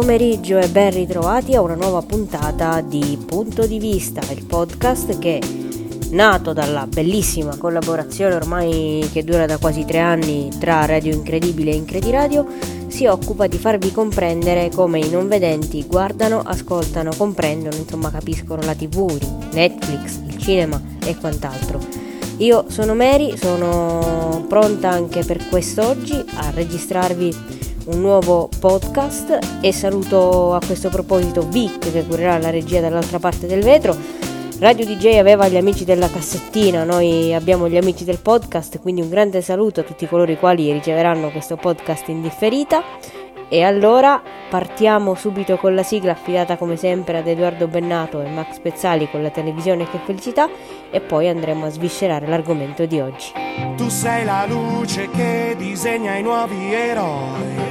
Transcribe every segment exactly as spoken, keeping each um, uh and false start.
pomeriggio e ben ritrovati a una nuova puntata di Punto di Vista, il podcast che, nato dalla bellissima collaborazione ormai che dura da quasi tre anni tra Radio Incredibile e Incrediradio, si occupa di farvi comprendere come i non vedenti guardano, ascoltano, comprendono, insomma capiscono la tivù, Netflix, il cinema e quant'altro. Io sono Mary, sono pronta anche per quest'oggi a registrarvi un nuovo podcast e saluto a questo proposito Vic che curerà la regia dall'altra parte del vetro. Radio D J aveva gli amici della cassettina, noi abbiamo gli amici del podcast, quindi un grande saluto a tutti coloro i quali riceveranno questo podcast in differita. E allora partiamo subito con la sigla affidata come sempre ad Edoardo Bennato e Max Pezzali con la televisione Che Felicità, e poi andremo a sviscerare l'argomento di oggi. Tu sei la luce che disegna i nuovi eroi,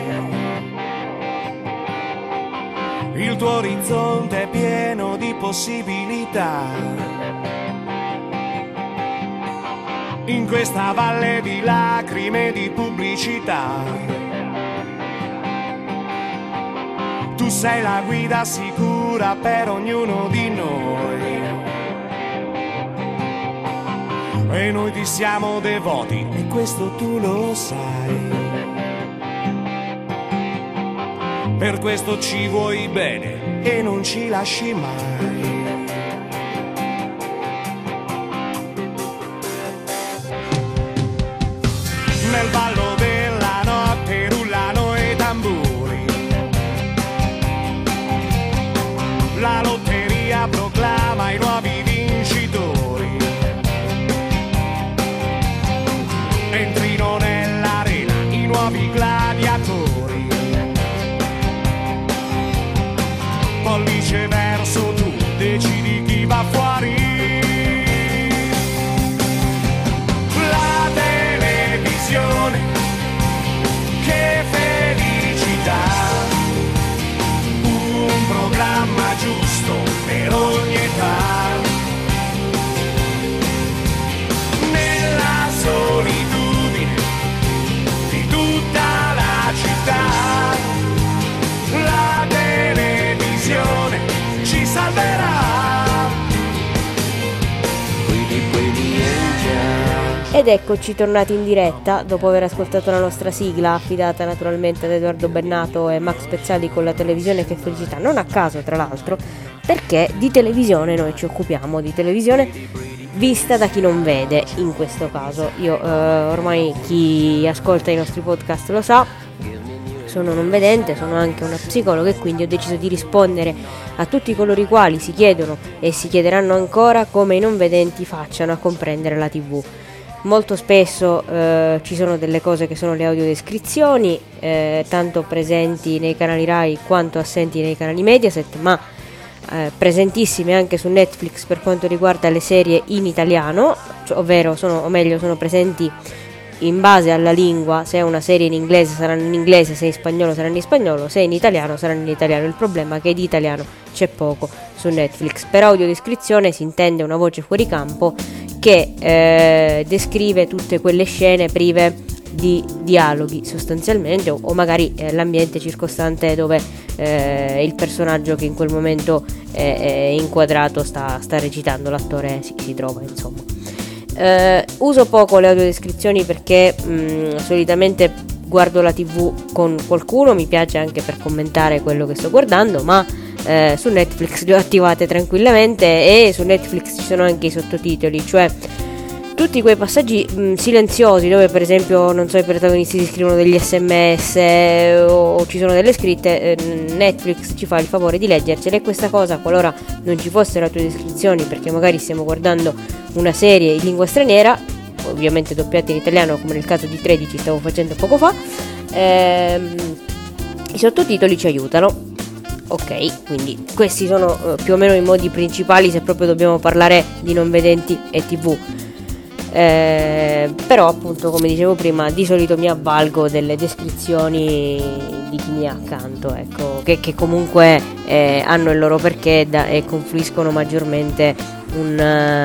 il tuo orizzonte è pieno di possibilità. In questa valle di lacrime e di pubblicità, tu sei la guida sicura per ognuno di noi, e noi ti siamo devoti e questo tu lo sai. Per questo ci vuoi bene e non ci lasci mai. Nel ballo della notte rullano i tamburi, la lotteria proclama i nuovi vincitori. Entrino nell'arena i nuovi gladiatori, pollice verso tu, decidi chi va fuori. La televisione, che felicità, un programma giusto per ogni età. Nella solitudine di tutta la città, la televisione ci salverà. Ed eccoci tornati in diretta dopo aver ascoltato la nostra sigla affidata naturalmente ad Edoardo Bennato e Max Pezzali con la televisione Che Felicità, non a caso tra l'altro, perché di televisione noi ci occupiamo, di televisione vista da chi non vede in questo caso. Io eh, ormai chi ascolta i nostri podcast lo sa, sono non vedente, sono anche una psicologa e quindi ho deciso di rispondere a tutti coloro i quali si chiedono e si chiederanno ancora come i non vedenti facciano a comprendere la tivù. Molto spesso eh, ci sono delle cose che sono le audiodescrizioni, eh, tanto presenti nei canali Rai quanto assenti nei canali Mediaset, ma eh, presentissime anche su Netflix per quanto riguarda le serie in italiano, cioè, ovvero sono, o meglio sono presenti in base alla lingua. Se è una serie in inglese saranno in inglese, se è in spagnolo saranno in spagnolo, se è in italiano saranno in italiano. Il problema è che di italiano c'è poco su Netflix. Per audiodescrizione si intende una voce fuori campo che eh, descrive tutte quelle scene prive di dialoghi sostanzialmente, o, o magari eh, l'ambiente circostante dove eh, il personaggio che in quel momento è, è inquadrato sta, sta recitando, l'attore si, si trova, insomma. Eh, uso poco le audiodescrizioni perché mh, solitamente guardo la tivù con qualcuno, mi piace anche per commentare quello che sto guardando, ma eh, su Netflix le ho attivate tranquillamente e su Netflix ci sono anche i sottotitoli, cioè tutti quei passaggi mh, silenziosi dove per esempio non so i protagonisti si scrivono degli sms eh, o, o ci sono delle scritte, eh, Netflix ci fa il favore di leggercele, e questa cosa qualora non ci fossero audiodescrizioni perché magari stiamo guardando una serie in lingua straniera, ovviamente doppiata in italiano come nel caso di tredici stavo facendo poco fa, ehm, i sottotitoli ci aiutano. Ok, quindi questi sono eh, più o meno i modi principali se proprio dobbiamo parlare di non vedenti e tivù. Eh, però appunto, come dicevo prima, di solito mi avvalgo delle descrizioni di chi mi è accanto, ecco, che, che comunque eh, hanno il loro perché da, e confluiscono maggiormente un,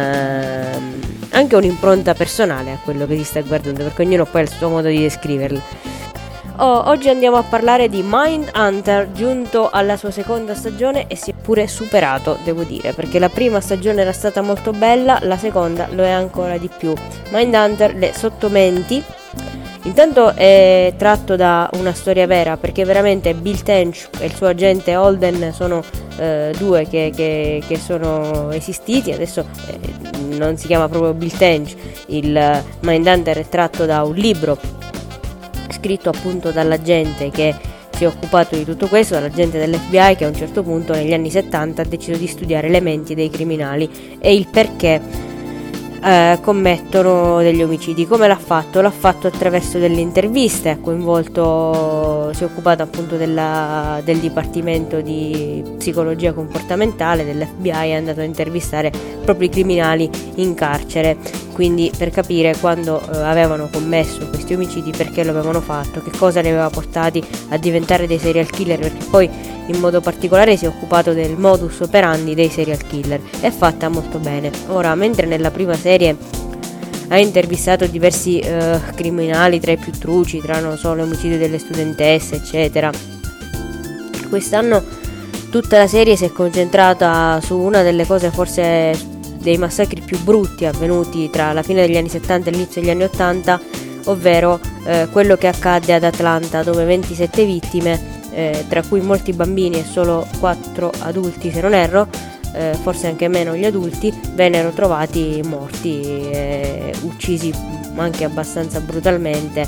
uh, anche un'impronta personale a quello che si sta guardando, perché ognuno poi ha il suo modo di descriverlo. Oh, oggi andiamo a parlare di Mindhunter, giunto alla sua seconda stagione e si è pure superato, devo dire, perché la prima stagione era stata molto bella, la seconda lo è ancora di più. Mindhunter, le sottomenti. Intanto è tratto da una storia vera, perché veramente Bill Tench e il suo agente Holden sono eh, due che, che, che sono esistiti. Adesso eh, non si chiama proprio Bill Tench, il Mindhunter è tratto da un libro scritto appunto dall'agente che si è occupato di tutto questo, dall'agente dell'F B I che a un certo punto negli anni settanta ha deciso di studiare le menti dei criminali e il perché Eh, commettono degli omicidi. Come l'ha fatto? L'ha fatto attraverso delle interviste, ha coinvolto, si è occupato appunto della, del dipartimento di psicologia comportamentale dell'F B I, è andato a intervistare proprio i criminali in carcere, quindi per capire quando eh, avevano commesso questi omicidi, perché lo avevano fatto, che cosa li aveva portati a diventare dei serial killer, perché poi in modo particolare si è occupato del modus operandi dei serial killer. È fatta molto bene. Ora, mentre nella prima serie ha intervistato diversi eh, criminali tra i più truci, tra non so l'omicidio delle studentesse eccetera, quest'anno tutta la serie si è concentrata su una delle cose, forse dei massacri più brutti avvenuti tra la fine degli anni settanta e l'inizio degli anni ottanta, ovvero eh, quello che accadde ad Atlanta, dove ventisette vittime, Eh, tra cui molti bambini e solo quattro adulti se non erro, eh, forse anche meno gli adulti, vennero trovati morti, eh, uccisi anche abbastanza brutalmente,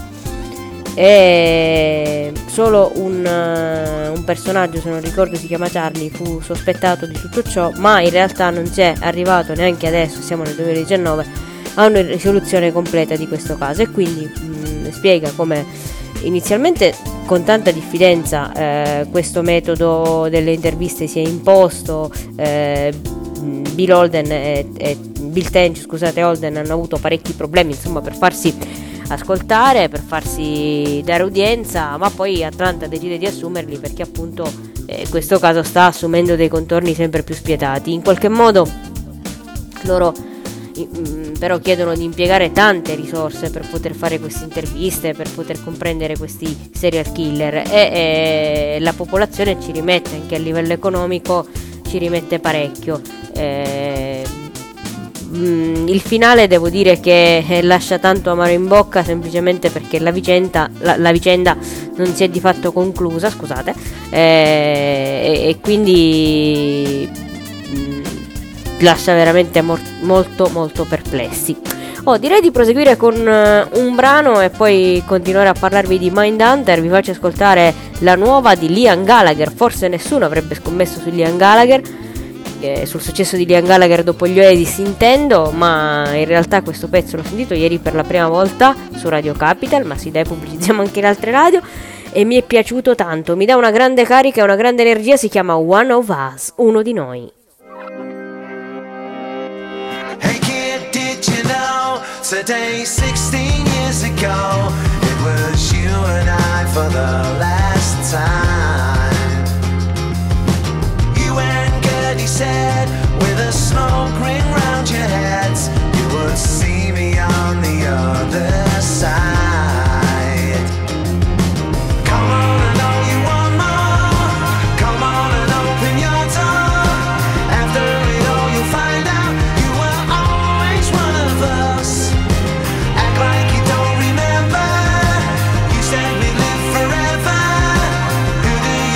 e solo un, uh, un personaggio, se non ricordo si chiama Charlie, fu sospettato di tutto ciò, ma in realtà non si è arrivato neanche adesso, siamo nel duemiladiciannove, a una risoluzione completa di questo caso, e quindi mh, spiega come inizialmente con tanta diffidenza eh, questo metodo delle interviste si è imposto. eh, Bill Holden e, e Bill Tench, scusate, Holden hanno avuto parecchi problemi insomma per farsi ascoltare, per farsi dare udienza, ma poi Atlanta decide di assumerli perché appunto eh, questo caso sta assumendo dei contorni sempre più spietati. In qualche modo loro però chiedono di impiegare tante risorse per poter fare queste interviste, per poter comprendere questi serial killer, e, e la popolazione ci rimette, anche a livello economico ci rimette parecchio. Eh, mh, il finale devo dire che eh, lascia tanto amaro in bocca, semplicemente perché la vicenda, la, la vicenda non si è di fatto conclusa, scusate, eh, e, e quindi mh, lascia veramente mor- molto molto perplessi. Oh, direi di proseguire con uh, un brano e poi continuare a parlarvi di Mindhunter. Vi faccio ascoltare la nuova di Liam Gallagher. Forse nessuno avrebbe scommesso su Liam Gallagher, eh, sul successo di Liam Gallagher dopo gli Oasis intendo, ma in realtà questo pezzo l'ho sentito ieri per la prima volta su Radio Capital, ma sì dai, pubblicizziamo anche in altre radio, e mi è piaciuto tanto, mi dà una grande carica e una grande energia. Si chiama One of Us, uno di noi. Today, sixteen years ago, it was you and I for the last time. You and Gertie said, with a smoke ring round your heads, you would see me on the other side. Come on, I know you want more. Come on and open your door. After it all, you'll find out you were always one of us. Like you don't remember, you said we live forever. Who do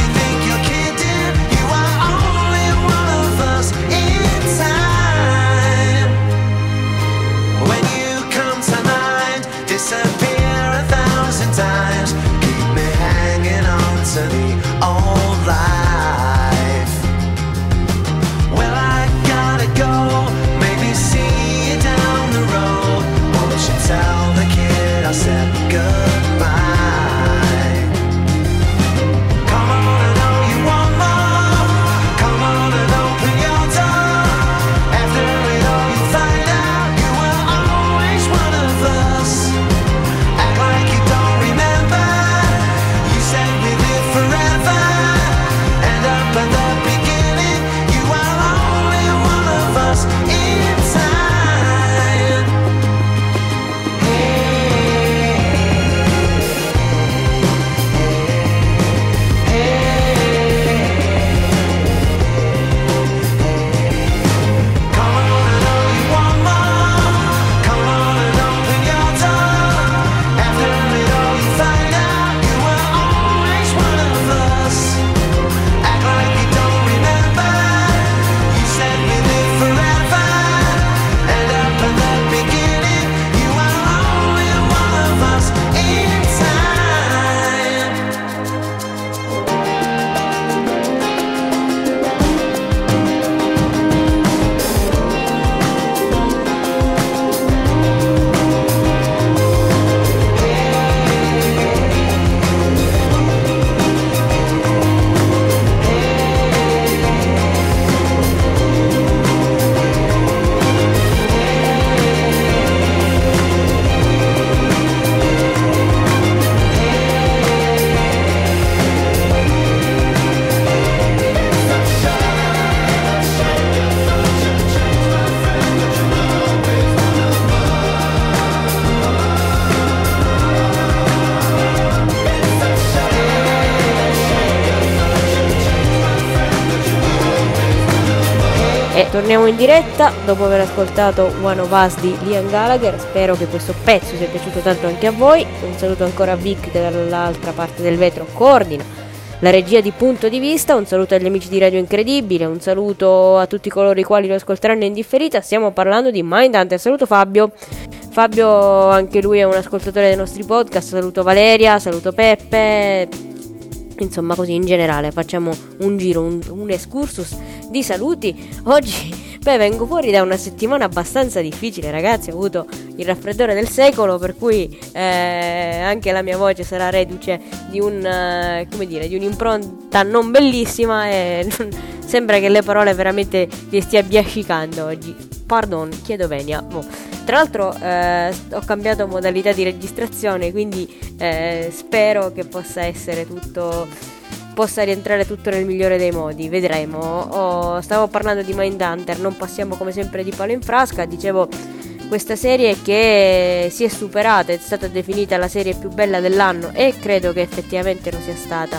E torniamo in diretta dopo aver ascoltato One of Us di Liam Gallagher. Spero che questo pezzo sia piaciuto tanto anche a voi. Un saluto ancora a Vic che dall'altra parte del vetro coordina la regia di Punto di Vista. Un saluto agli amici di Radio Incredibile, un saluto a tutti coloro i quali lo ascolteranno in differita. Stiamo parlando di Mindhunter. Saluto Fabio. Fabio anche lui è un ascoltatore dei nostri podcast. Saluto Valeria, saluto Peppe. Insomma, così in generale facciamo un giro, un, un excursus di saluti. Oggi, beh, vengo fuori da una settimana abbastanza difficile, ragazzi. Ho avuto il raffreddore del secolo, per cui eh, anche la mia voce sarà reduce di un, uh, come dire, di un'impronta non bellissima e non, sembra che le parole veramente li stia biascicando oggi. Pardon, chiedo venia. Oh. Tra l'altro eh, ho cambiato modalità di registrazione, quindi eh, spero che possa essere tutto, possa rientrare tutto nel migliore dei modi. Vedremo. Oh, stavo parlando di Mindhunter, non passiamo come sempre di palo in frasca. Dicevo, questa serie che si è superata, è stata definita la serie più bella dell'anno e credo che effettivamente lo sia stata.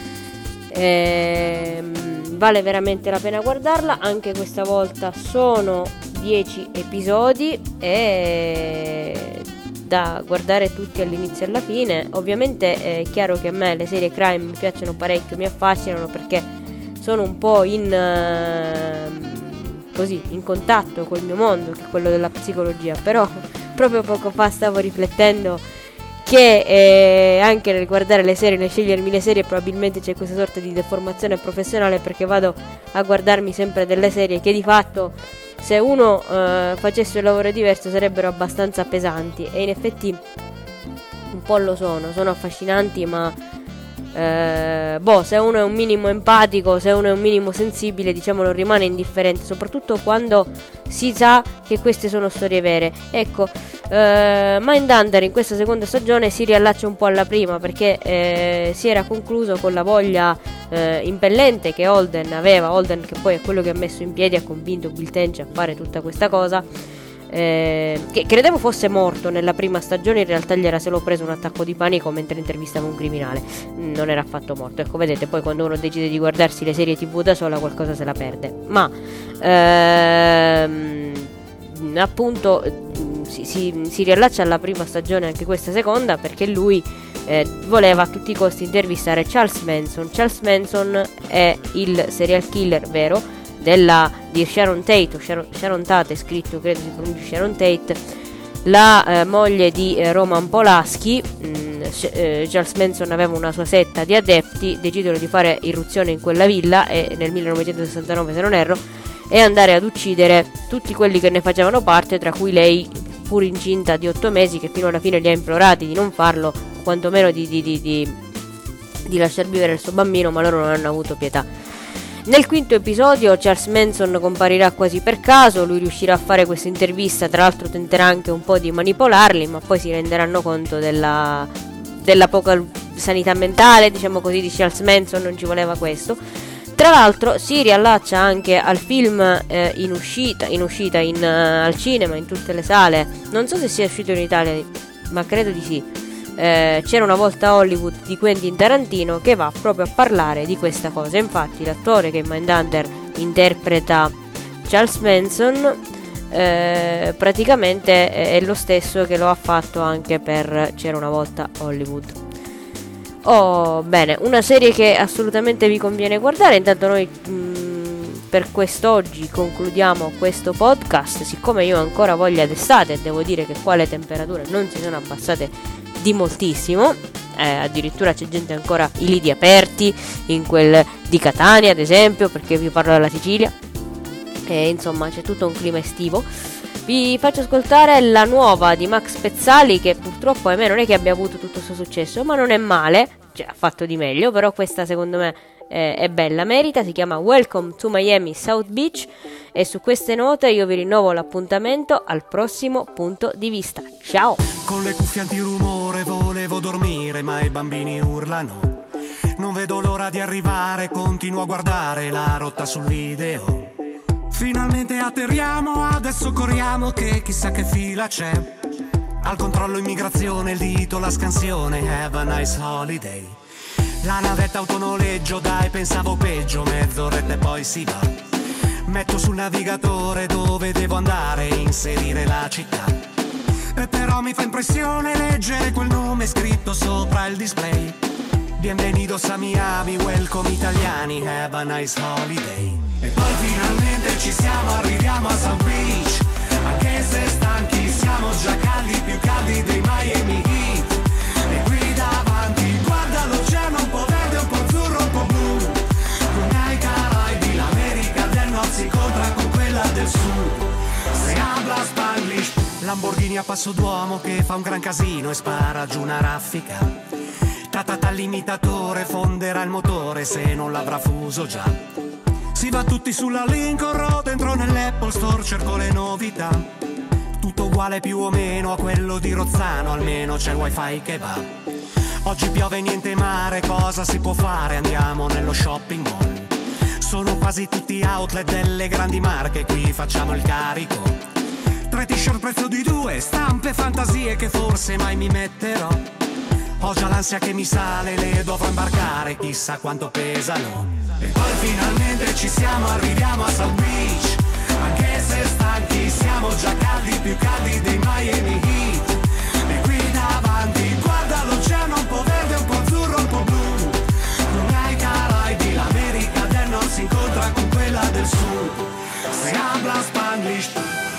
Ehm, vale veramente la pena guardarla. Anche questa volta sono dieci episodi e da guardare tutti all'inizio e alla fine. Ovviamente è chiaro che a me le serie crime mi piacciono parecchio, mi affascinano perché sono un po' in uh, così in contatto col mio mondo, che è quello della psicologia. Però proprio poco fa stavo riflettendo che eh, anche nel guardare le serie, nel scegliermi le serie, probabilmente c'è questa sorta di deformazione professionale, perché vado a guardarmi sempre delle serie che di fatto, se uno eh, facesse un lavoro diverso, sarebbero abbastanza pesanti, e in effetti un po' lo sono, sono affascinanti, ma eh, boh, se uno è un minimo empatico, se uno è un minimo sensibile, diciamo, non rimane indifferente, soprattutto quando si sa che queste sono storie vere. Ecco, eh, Mindhunter in questa seconda stagione si riallaccia un po' alla prima, perché eh, si era concluso con la voglia eh, impellente che Holden aveva, Holden che poi è quello che ha messo in piedi, ha convinto Bill Tench a fare tutta questa cosa, eh, che credevo fosse morto nella prima stagione. In realtà gli era solo preso un attacco di panico mentre intervistava un criminale, non era affatto morto. Ecco, vedete, poi quando uno decide di guardarsi le serie tv da sola qualcosa se la perde. Ma ehm, appunto si, si, si riallaccia alla prima stagione anche questa seconda, perché lui eh, voleva a tutti i costi intervistare Charles Manson. Charles Manson è il serial killer vero della, di Sharon Tate, o Sharon, Sharon Tate è scritto, credo si pronunci Sharon Tate, la eh, moglie di eh, Roman Polanski. mm, eh, Charles Manson aveva una sua setta di adepti, decidono di fare irruzione in quella villa e, nel millenovecentosessantanove se non erro, e andare ad uccidere tutti quelli che ne facevano parte, tra cui lei, pur incinta di otto mesi, che fino alla fine li ha implorati di non farlo, quantomeno di, di, di, di, di lasciar vivere il suo bambino, ma loro non hanno avuto pietà. Nel quinto episodio Charles Manson comparirà quasi per caso, lui riuscirà a fare questa intervista, tra l'altro tenterà anche un po' di manipolarli, ma poi si renderanno conto della, della poca sanità mentale, diciamo così, di Charles Manson, non ci voleva questo. Tra l'altro si riallaccia anche al film eh, in uscita, in uscita in, uh, al cinema, in tutte le sale, non so se sia uscito in Italia, ma credo di sì. Eh, c'era una volta Hollywood di Quentin Tarantino, che va proprio a parlare di questa cosa. Infatti l'attore che in Mindhunter interpreta Charles Manson eh, praticamente è lo stesso che lo ha fatto anche per C'era una volta Hollywood. Oh, bene, una serie che assolutamente vi conviene guardare. Intanto noi mh, per quest'oggi concludiamo questo podcast. Siccome io ho ancora voglia d'estate e devo dire che qua le temperature non si sono abbassate di moltissimo, eh, addirittura c'è gente ancora i lidi aperti in quel di Catania ad esempio, perché vi parlo della Sicilia, e insomma c'è tutto un clima estivo. Vi faccio ascoltare la nuova di Max Pezzali, che purtroppo ahimè non è che abbia avuto tutto questo successo, ma non è male, cioè ha fatto di meglio, però questa secondo me eh, è bella, merita. Si chiama Welcome to Miami South Beach, e su queste note io vi rinnovo l'appuntamento al prossimo Punto di Vista. Ciao! Con le cuffie antirumore volevo dormire, ma i bambini urlano. Non vedo l'ora di arrivare, continuo a guardare la rotta sul video. Finalmente atterriamo, adesso corriamo che chissà che fila c'è. Al controllo immigrazione, il dito, la scansione, have a nice holiday. La navetta autonoleggio, dai pensavo peggio, mezz'oretta e poi si va. Metto sul navigatore dove devo andare e inserire la città. E però mi fa impressione leggere quel nome scritto sopra il display. Bienvenidos a Miami, welcome italiani, have a nice holiday. E poi finalmente ci siamo, arriviamo a South Beach. Anche se stanchi siamo già caldi, più caldi dei Miami Heat. E qui davanti guarda l'oceano, un po' verde, un po' azzurro, un po' blu. Come ai Caraibi l'America del Nord si incontra con quella del Sud. Se habla Spanglish, Lamborghini a passo d'uomo che fa un gran casino e spara giù una raffica. Tatata all'imitatore, fonderà il motore se non l'avrà fuso già. Si va tutti sulla Lincoln Road, entro nell'Apple Store, cerco le novità. Tutto uguale più o meno a quello di Rozzano, almeno c'è il wifi che va. Oggi piove niente mare, cosa si può fare? Andiamo nello shopping mall. Sono quasi tutti outlet delle grandi marche, qui facciamo il carico. Tre t-shirt prezzo di due, stampe fantasie che forse mai mi metterò. Ho già l'ansia che mi sale, le dovrò imbarcare, chissà quanto pesano. E poi finalmente ci siamo, arriviamo a South Beach. Anche se stanchi siamo già caldi, più caldi dei Miami Heat. E qui davanti guarda l'oceano, un po' verde, un po' azzurro, un po' blu. Come ai Caraibi l'America del Nord si incontra con quella del Sud. Se habla Spanglish.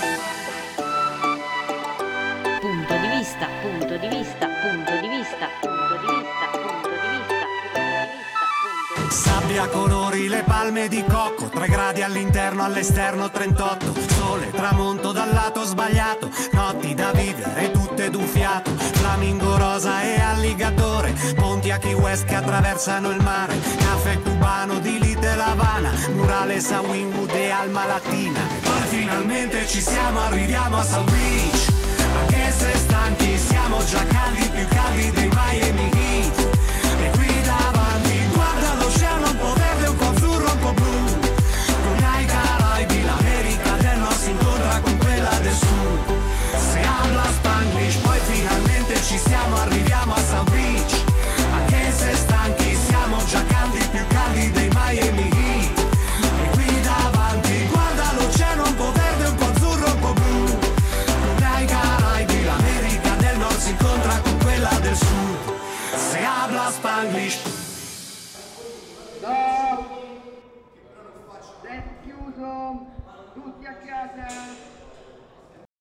Punto di vista, punto di vista, punto di vista, punto di vista, punto di vista, punto di vista, punto di vista. Sabbia, colori, le palme di cocco, tre gradi all'interno, all'esterno trentotto. Sole, tramonto dal lato sbagliato, notti da vivere tutte d'un fiato. Flamingo rosa e alligatore, ponti a Key West che attraversano il mare. Caffè cubano di Little Havana, murales a Wynwood e Alma Latina. E poi finalmente ci siamo, arriviamo a South Beach. Anche se stanchi siamo già caldi, più caldi dei Miami Heat. E qui davanti guarda l'oceano, un po' verde, un po' azzurro, un po' blu. Come ai Caraibi l'America del Nord si incontra con quella del Sud. Se habla Spanglish, poi finalmente ci siamo, arriviamo a South Beach. Anche se stanchi siamo già caldi, più caldi dei Miami Heat. E qui davanti guarda l'oceano, un po' verde, un po' azzurro, un po' blu. Come ai Caraibi l'America del Nord si incontra con quella del Sud. Se habla Spanglish. No! È chiuso! Tutti a casa!